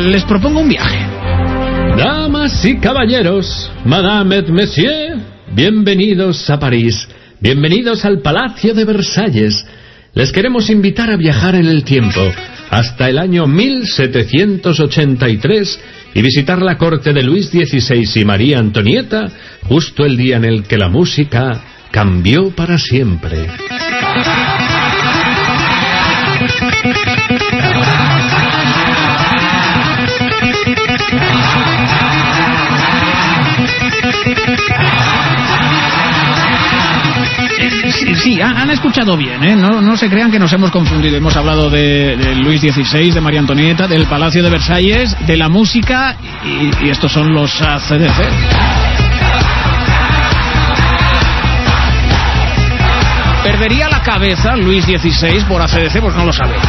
les propongo un viaje. Damas y caballeros, Madame et Monsieur, bienvenidos a París, bienvenidos al Palacio de Versalles. Les queremos invitar a viajar en el tiempo hasta el año 1783 y visitar la corte de Luis XVI y María Antonieta, justo el día en el que la música cambió para siempre. Sí, han escuchado bien, ¿eh? No se crean que nos hemos confundido. Hemos hablado de Luis XVI, de María Antonieta, del Palacio de Versalles, de la música, y estos son los AC/DC. ¿Perdería la cabeza Luis XVI por AC/DC? Pues no lo sabemos.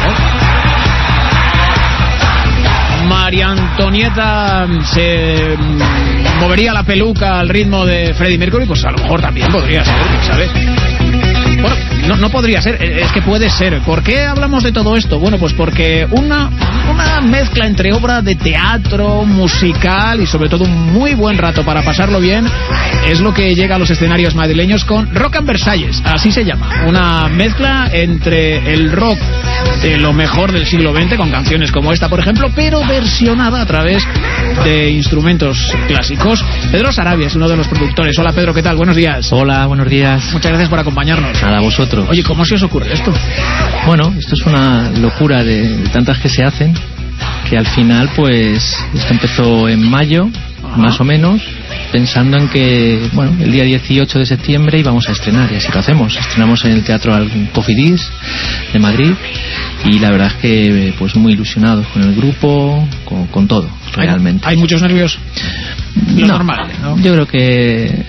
María Antonieta se movería la peluca al ritmo de Freddie Mercury, pues a lo mejor también podría ser, ¿sabes? Bueno, no podría ser, es que puede ser. ¿Por qué hablamos de todo esto? Bueno, pues porque una mezcla entre obra de teatro, musical y sobre todo un muy buen rato para pasarlo bien es lo que llega a los escenarios madrileños con Rock and Versalles, así se llama. Una mezcla entre el rock de lo mejor del siglo XX, con canciones como esta, por ejemplo, pero versionada a través de instrumentos clásicos. Pedro Sarabia es uno de los productores. Hola, Pedro, ¿qué tal? Buenos días. Hola, buenos días. Muchas gracias por acompañarnos. Nada, a vosotros. Oye, ¿cómo se os ocurre esto? Bueno, esto es una locura de tantas que se hacen, que al final, pues, esto empezó en mayo, más o menos, pensando en que, bueno, el día 18 de septiembre íbamos a estrenar, y así lo hacemos. Estrenamos en el Teatro Cofidis de Madrid, y la verdad es que, pues, muy ilusionados con el grupo, con todo, realmente. ¿Hay muchos nervios? Lo normal, ¿no? Yo creo que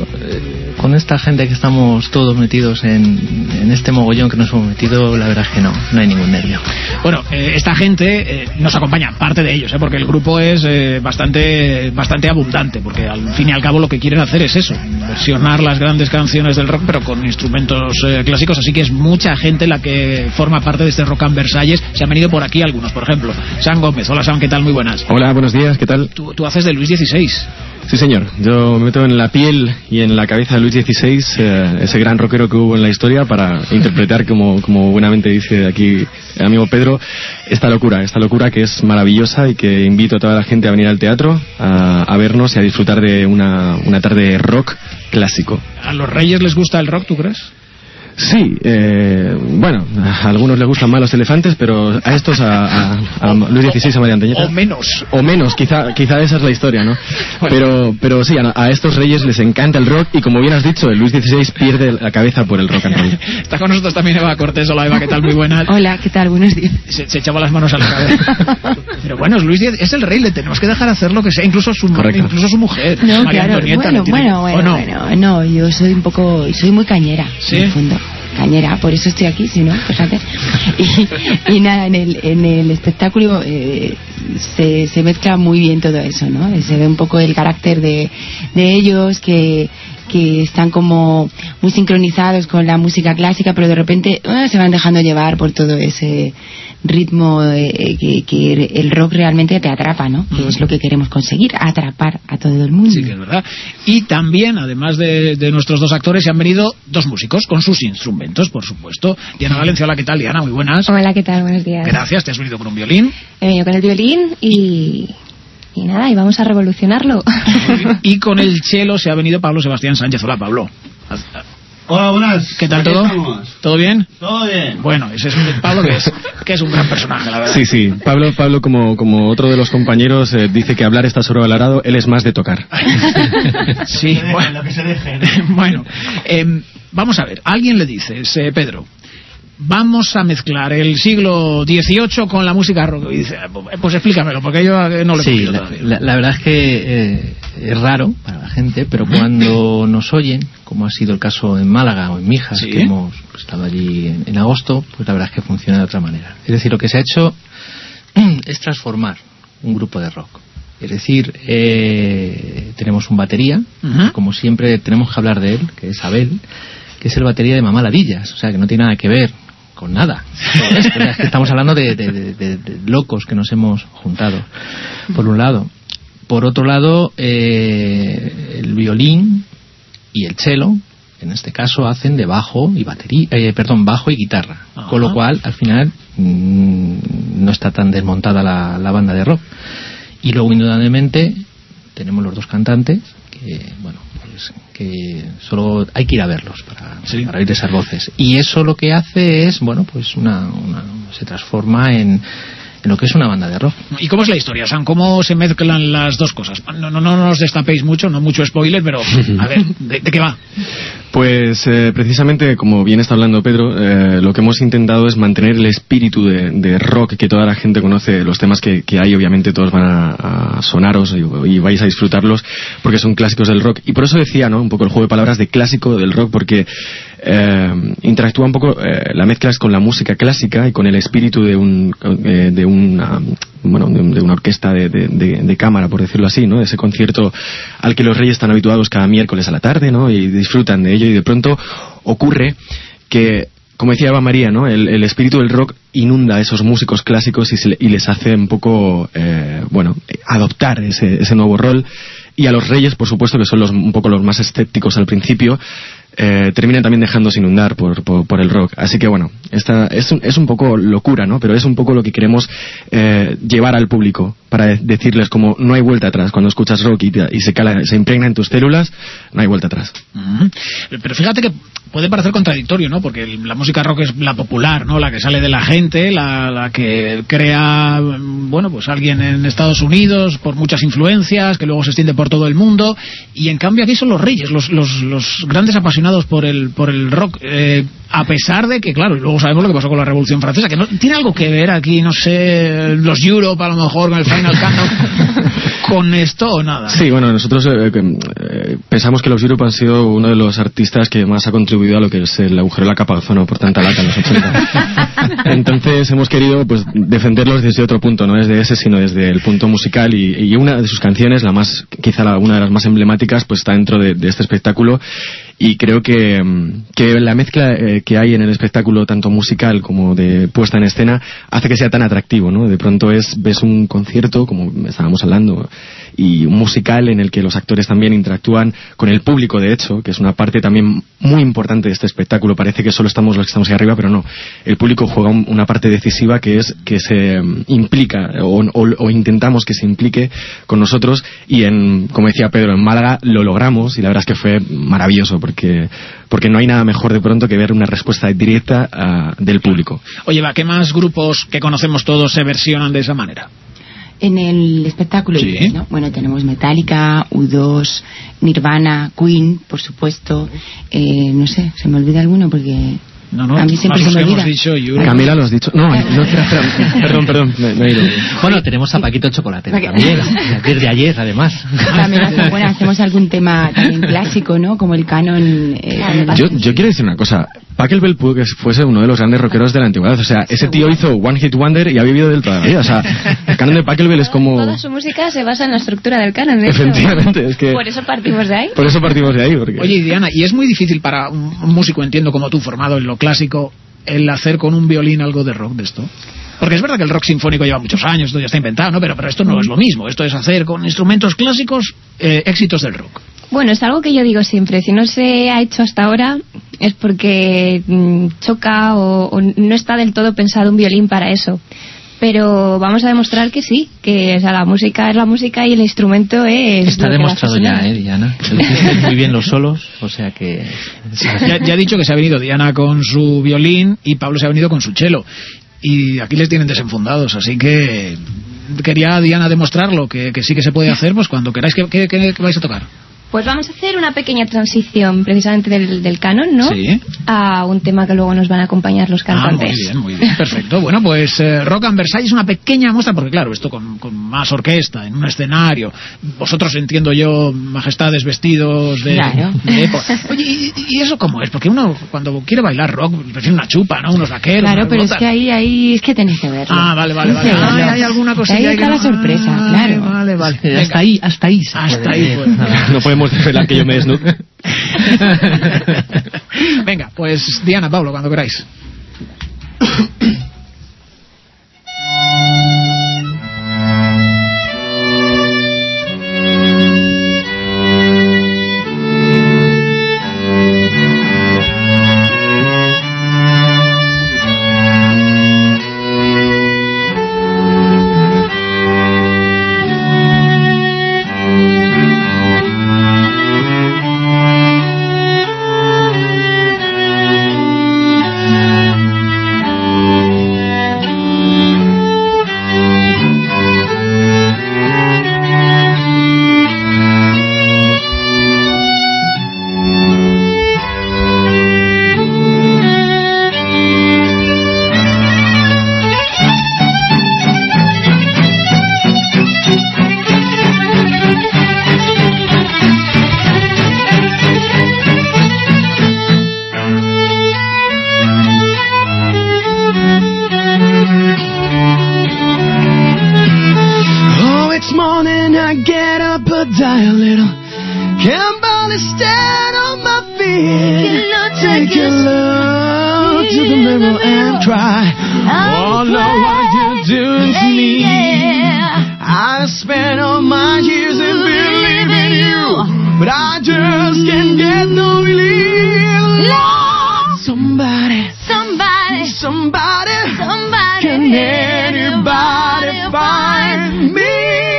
con esta gente que estamos todos metidos en este mogollón que nos hemos metido, la verdad es que no hay ningún nervio. Bueno, esta gente nos acompaña, parte de ellos, porque el grupo es bastante abundante, porque al fin y al cabo lo que quieren hacer es eso, versionar las grandes canciones del rock, pero con instrumentos clásicos, así que es mucha gente la que forma parte de este Rock and Versalles. Se han venido por aquí algunos, por ejemplo, Sam Gómez. Hola, Sam, ¿qué tal? Muy buenas. Hola, buenos días, ¿qué tal? Tú haces de Luis XVI. Sí, señor. Yo me meto en la piel y en la cabeza de Luis XVI, ese gran rockero que hubo en la historia, para interpretar, como buenamente dice aquí el amigo Pedro, esta locura que es maravillosa, y que invito a toda la gente a venir al teatro a vernos y a disfrutar de una tarde de rock clásico. ¿A los Reyes les gusta el rock, tú crees? Sí, bueno, a algunos les gustan más los elefantes, pero a estos, a Luis XVI, a María Antonieta. O menos, quizá esa es la historia, ¿no? Bueno. Pero sí, a estos reyes les encanta el rock, y como bien has dicho, el Luis XVI pierde la cabeza por el rock and roll. Está con nosotros también Eva Cortés. Hola, Eva, ¿qué tal? Muy buena. Hola, ¿qué tal? Buenos días. Se echaba las manos a la cabeza. Pero bueno, Luis XVI es el rey, le tenemos que dejar hacer lo que sea, incluso su mujer, no, María claro, Antonieta. Bueno, yo soy muy cañera, ¿sí? En el fondo. Cañera, por eso estoy aquí, si no, fíjate. Y nada, en el espectáculo se mezcla muy bien todo eso, ¿no? Se ve un poco el carácter de ellos, que están como muy sincronizados con la música clásica, pero de repente se van dejando llevar por todo ese ritmo que el rock realmente te atrapa, ¿no? Que es lo que queremos conseguir, atrapar a todo el mundo. Sí, que es verdad. Y también, además de nuestros dos actores, se han venido dos músicos con sus instrumentos, por supuesto. Diana Valencia, hola, ¿qué tal, Diana? Muy buenas. Hola, ¿qué tal? Buenos días. Gracias, te has venido con un violín. He venido con el violín y nada, y vamos a revolucionarlo. Y con el cello se ha venido Pablo Sebastián Sánchez. Hola, Pablo. Hola, buenas. ¿Qué tal todo? Estamos. ¿Todo bien? Todo bien. Bueno, ese es Pablo, que es un gran personaje, la verdad. Sí. Pablo como otro de los compañeros, dice que hablar está sobrevalorado, él es más de tocar. Sí, bueno, lo que se deje. Bueno, vamos a ver. Alguien le dice, Pedro, vamos a mezclar el siglo XVIII con la música rock. Y dice, pues explícamelo, porque yo no lo he entendido todavía. La verdad es que es raro para la gente, pero cuando nos oyen, como ha sido el caso en Málaga o en Mijas, ¿sí? Que hemos estado allí en agosto, pues la verdad es que funciona de otra manera. Es decir, lo que se ha hecho es transformar un grupo de rock. Es decir, tenemos un batería, como siempre tenemos que hablar de él, que es Abel, que es el batería de Mamá Ladillas, o sea que no tiene nada que ver con nada. Es que estamos hablando de locos que nos hemos juntado. por un lado. Por otro lado, el violín y el cello, en este caso, hacen de bajo y bajo y guitarra. Ajá. Con lo cual, al final, no está tan desmontada la banda de rock. Y luego, indudablemente, tenemos los dos cantantes que, bueno, pues que solo hay que ir a verlos para oír esas voces. Y eso lo que hace es, bueno, pues se transforma en lo que es una banda de rock. ¿Y cómo es la historia, Sam? ¿Cómo se mezclan las dos cosas? No nos destapéis mucho, no mucho spoiler, pero a ver, ¿de qué va? Pues precisamente, como bien está hablando Pedro, lo que hemos intentado es mantener el espíritu de rock que toda la gente conoce. Los temas que hay, obviamente todos van a sonaros y vais a disfrutarlos porque son clásicos del rock. Y por eso decía, ¿no?, un poco el juego de palabras de clásico del rock, porque interactúa un poco, la mezcla es con la música clásica y con el espíritu de una orquesta de cámara, por decirlo así, ¿no? Ese concierto al que los reyes están habituados cada miércoles a la tarde, ¿no? Y disfrutan de ello, y de pronto ocurre que, como decía Eva María, ¿no?, el espíritu del rock inunda a esos músicos clásicos y les hace un poco adoptar ese nuevo rol. Y a los reyes, por supuesto, que son un poco los más escépticos al principio, terminan también dejándose inundar por el rock. Así que bueno, es un poco locura, ¿no? Pero es un poco lo que queremos llevar al público, para decirles como no hay vuelta atrás. Cuando escuchas rock y se impregna en tus células, no hay vuelta atrás. Pero fíjate que puede parecer contradictorio, ¿no? Porque la música rock es la popular, ¿no? La que sale de la gente, la que crea, bueno, pues alguien en Estados Unidos por muchas influencias, que luego se extiende por todo el mundo, y en cambio aquí son los reyes, los grandes apasionados por el rock, a pesar de que, claro, luego sabemos lo que pasó con la Revolución Francesa, que no tiene algo que ver aquí, no sé, los Europe a lo mejor con el Final Countdown con esto o nada. Sí, bueno, nosotros pensamos que los Europe han sido uno de los artistas que más ha contribuido a lo que es el agujero de la capa de ozono por tanta lata en los 80. Entonces hemos querido, pues, defenderlos desde otro punto, no desde ese, sino desde el punto musical, y una de sus canciones, una de las más emblemáticas, pues está dentro de este espectáculo. Y creo que la mezcla que hay en el espectáculo, tanto musical como de puesta en escena, hace que sea tan atractivo, ¿no? De pronto ves un concierto, como estábamos hablando, y un musical en el que los actores también interactúan con el público, de hecho, que es una parte también muy importante de este espectáculo. Parece que solo estamos los que estamos ahí arriba, pero no. El público juega una parte decisiva, que es que se implica, o intentamos que se implique con nosotros, y como decía Pedro, en Málaga lo logramos, y la verdad es que fue maravilloso, porque no hay nada mejor de pronto que ver una respuesta directa del público. Oye, ¿qué más grupos que conocemos todos se versionan de esa manera? En el espectáculo, sí, ¿no? Bueno, tenemos Metallica, U2, Nirvana, Queen, por supuesto. No sé, se me olvida alguno porque... No, a mí siempre se me olvida. Camila, lo has dicho. No, espera. Perdón, me he ido. Bueno, tenemos a Paquito el Chocolate también, desde ayer, además. También, bueno, hacemos algún tema también clásico, ¿no? Como el canon. Yo quiero decir una cosa. Pachelbel pudo que fuese uno de los grandes rockeros de la antigüedad. O sea, ese tío hizo One Hit Wonder y ha vivido del toda la vida. O sea, el canon de Pachelbel es como... Toda su música se basa en la estructura del canon, de hecho. Efectivamente, es que... Por eso partimos de ahí. Porque... Oye, Diana, y es muy difícil para un músico, entiendo, como tú, formado en lo clásico, el hacer con un violín algo de rock de esto. Porque es verdad que el rock sinfónico lleva muchos años, esto ya está inventado, ¿no? Pero esto no es lo mismo. Esto es hacer con instrumentos clásicos éxitos del rock. Bueno, es algo que yo digo siempre. Si no se ha hecho hasta ahora es porque choca o no está del todo pensado un violín para eso. Pero vamos a demostrar que sí, que, o sea, la música es la música y el instrumento es... Está demostrado ya, Diana. Muy bien los solos, o sea que... Ya ha dicho que se ha venido Diana con su violín y Pablo se ha venido con su cello. Y aquí les tienen desenfundados, así que quería Diana demostrarlo, que sí que se puede hacer, pues cuando queráis. ¿Qué vais a tocar? Pues vamos a hacer una pequeña transición precisamente del canon, ¿no? Sí. A un tema que luego nos van a acompañar los cantantes. Muy bien, perfecto. Bueno, pues Rock and Versailles, una pequeña muestra, porque claro, esto con más orquesta, en un escenario, vosotros, entiendo yo, majestades vestidos de... Claro. de época. Oye, ¿y eso cómo es? Porque uno cuando quiere bailar rock prefiere una chupa, ¿no? Unos vaqueros. Claro, pero botas. Es que ahí es que tenéis que verlo. Ah, vale. Hay alguna cosilla ahí está la sorpresa, claro. Vale. Hasta ahí. Hasta ahí, pues. No podemos desvelar que yo me desnudo. Venga, pues Diana, Pablo, cuando queráis. morning I get up and die a little. Can't barely stand on my feet. Take a look to the mirror and cry. Oh Lord, what you doing to me? I spent all my years in believing you, but I just can't get no relief. Lord, somebody, can anybody find me?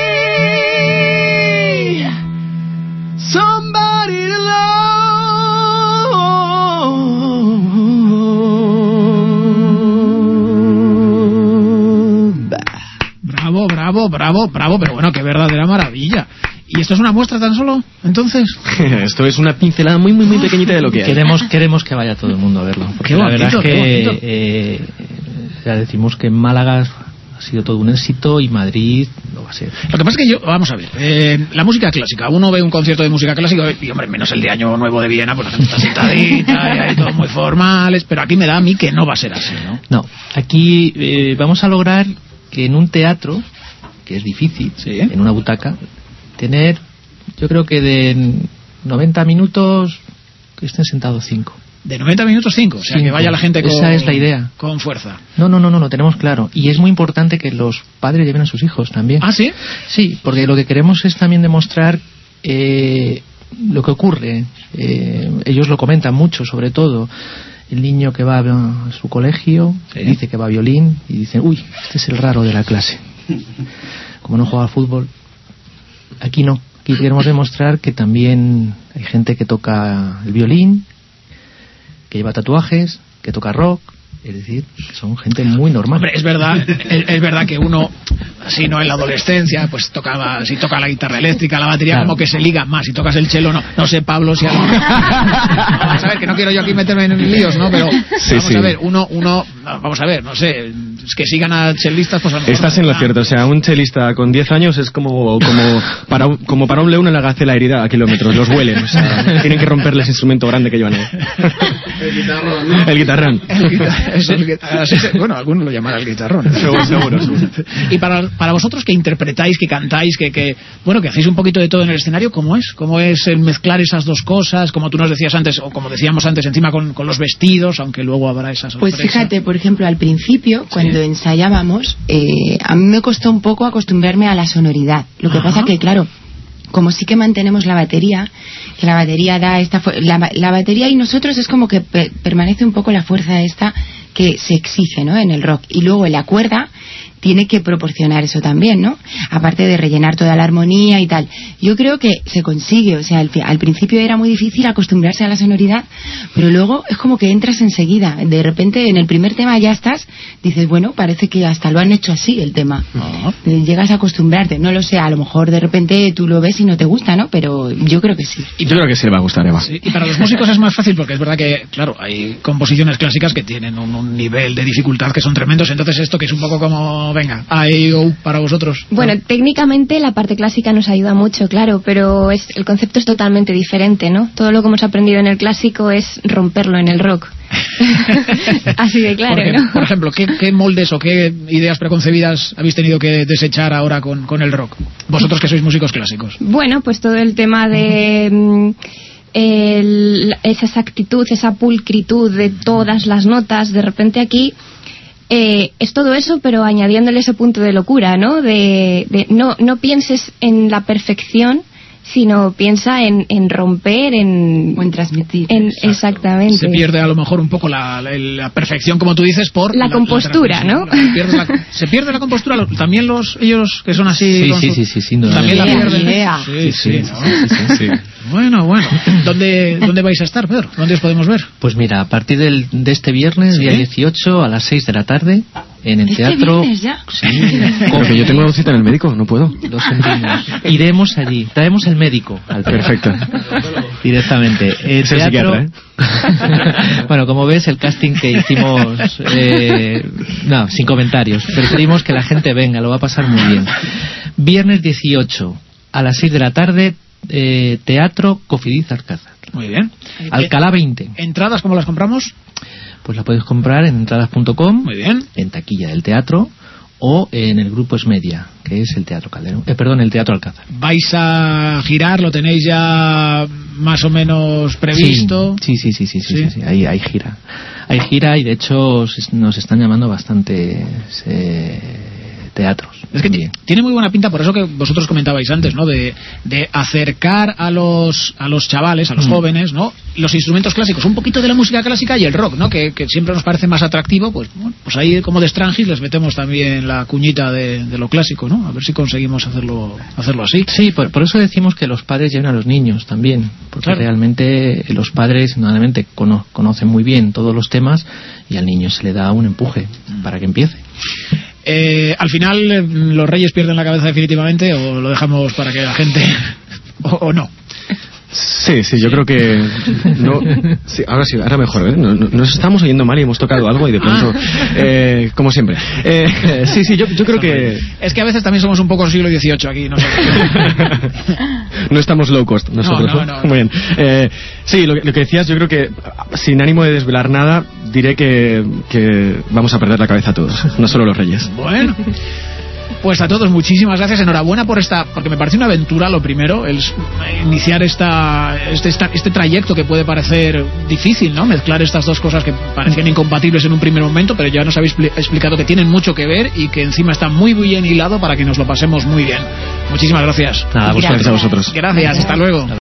Somebody to love. Bravo, pero bueno, qué verdadera maravilla. ¿Y esto es una muestra tan solo, entonces? Esto es una pincelada muy pequeñita de lo que hay. Queremos que vaya todo el mundo a verlo. Qué bonito, la verdad es que ya decimos que Málaga ha sido todo un éxito y Madrid lo va a ser. Lo que pasa es que vamos a ver, la música clásica, uno ve un concierto de música clásica y hombre, menos el de Año Nuevo de Viena, pues la gente está sentadita y hay todo muy formales, pero aquí me da a mí que no va a ser así, ¿no? No, aquí vamos a lograr que en un teatro, que es difícil, ¿sí?, en una butaca, tener, yo creo que de 90 minutos que estén sentados 5. De 90 minutos 5, o sea, 5. Que vaya la gente con... Esa es la idea. Con fuerza. No, lo tenemos claro. Y es muy importante que los padres lleven a sus hijos también. ¿Ah, sí? Sí, porque lo que queremos es también demostrar lo que ocurre. Ellos lo comentan mucho, sobre todo. El niño que va a su colegio, ¿sí?, dice que va a violín y dicen, uy, este es el raro de la clase. Como no juega fútbol. Aquí no. Aquí queremos demostrar que también hay gente que toca el violín, que lleva tatuajes, que toca rock, es decir, que son gente muy normal. Hombre, es verdad que uno, así no en la adolescencia, pues si toca la guitarra eléctrica, la batería, claro, como que se liga más. Si tocas el cello, no sé, Pablo, si vamos a ver, que no quiero yo aquí meterme en líos, ¿no? Pero vamos a ver, uno, vamos a ver, no sé, es que sigan a chelistas, pues a lo mejor estás en lo cierto, o sea, un chelista con 10 años es como para un león en la gacela herida a kilómetros, los huelen, o sea, tienen que romperle ese instrumento grande que llevan ahí. El guitarrón. Bueno, algunos lo llamarán el guitarrón. Seguro. Y para vosotros que interpretáis, que cantáis, que hacéis un poquito de todo en el escenario, ¿cómo es el mezclar esas dos cosas? Como tú nos decías antes, o como decíamos antes, encima con los vestidos, aunque luego habrá esa sorpresa. Pues fíjate, por ejemplo, al principio, cuando ensayábamos, a mí me costó un poco acostumbrarme a la sonoridad. Lo que pasa que, claro, como sí que mantenemos la batería, que la batería da la batería y nosotros es como que permanece un poco la fuerza esta que se exige, ¿no?, en el rock. Y luego la cuerda tiene que proporcionar eso también, ¿no? Aparte de rellenar toda la armonía y tal. Yo creo que se consigue, o sea, al principio era muy difícil acostumbrarse a la sonoridad, pero luego es como que entras enseguida. De repente, en el primer tema ya dices, bueno, parece que hasta lo han hecho así el tema. Llegas a acostumbrarte, no lo sé, a lo mejor de repente tú lo ves y no te gusta, ¿no? Pero yo creo que sí. Yo creo que sí le va a gustar, Eva. Sí, y para los músicos es más fácil porque es verdad que, claro, hay composiciones clásicas que tienen un nivel de dificultad que son tremendos, entonces esto que es un poco como, venga, para vosotros. Bueno, técnicamente la parte clásica nos ayuda mucho, claro, pero el concepto es totalmente diferente, ¿no? Todo lo que hemos aprendido en el clásico es romperlo en el rock. Así de claro, ¿no? Por ejemplo, ¿qué moldes o qué ideas preconcebidas habéis tenido que desechar ahora con el rock? Vosotros que sois músicos clásicos. Bueno, pues todo el tema de... esa exactitud, esa pulcritud de todas las notas, de repente aquí es todo eso, pero añadiéndole ese punto de locura, ¿no? No pienses en la perfección, sino piensa en romper, o en transmitir. Exactamente. Se pierde a lo mejor un poco la perfección, como tú dices, por la compostura, ¿no? Se pierde la compostura. También ellos que son así. Sí, sin duda. También la pierden. Sí. Bueno. ¿Dónde vais a estar, Pedro? ¿Dónde os podemos ver? Pues mira, a partir de este viernes, día 18, a las 6 de la tarde, en el teatro. ¿Viernes ya? Sí. Porque yo tengo cita en el médico, no puedo. Lo sentimos. Iremos allí. Traemos el médico al perfecto. Directamente. Es el psiquiatra, ¿eh? Bueno, como ves, el casting que hicimos... no, sin comentarios. Preferimos que la gente venga, lo va a pasar muy bien. Viernes 18, a las 6 de la tarde, Teatro Cofidis Alcázar. Muy bien. Alcalá 20. ¿Entradas cómo las compramos? Pues la puedes comprar en entradas.com. Muy bien. En taquilla del teatro, o en el Grupo Esmedia, que es el Teatro Calderón, el Teatro Alcázar. ¿Vais a girar? ¿Lo tenéis ya más o menos previsto? Sí. Hay gira. Hay gira y de hecho nos están llamando bastantes teatros. Es que tiene muy buena pinta, por eso que vosotros comentabais antes, ¿no? De acercar a los chavales, a los jóvenes, ¿no? Los instrumentos clásicos, un poquito de la música clásica y el rock, ¿no? Que siempre nos parece más atractivo, pues ahí como de Strangis les metemos también la cuñita de lo clásico, ¿no? A ver si conseguimos hacerlo así. Sí, por eso decimos que los padres lleven a los niños también, porque claro, realmente los padres normalmente conocen muy bien todos los temas y al niño se le da un empuje para que empiece. Al final, ¿los Reyes pierden la cabeza definitivamente o lo dejamos para que la gente... o no? Sí, yo creo que... sí, ahora mejor, ¿eh? Nos estamos oyendo mal y hemos tocado algo y de pronto... como siempre. Yo creo que... Es que a veces también somos un poco siglo XVIII aquí, no sé. No estamos low cost nosotros. No. Muy bien. Sí, lo que decías, yo creo que sin ánimo de desvelar nada, diré que vamos a perder la cabeza todos, no solo los Reyes. Bueno... Pues a todos muchísimas gracias, enhorabuena porque me parece una aventura lo primero, el iniciar este trayecto que puede parecer difícil, ¿no? Mezclar estas dos cosas que parecían incompatibles en un primer momento, pero ya nos habéis explicado que tienen mucho que ver y que encima está muy bien hilado para que nos lo pasemos muy bien. Muchísimas gracias. Nada, gracias a vosotros. Gracias, hasta luego.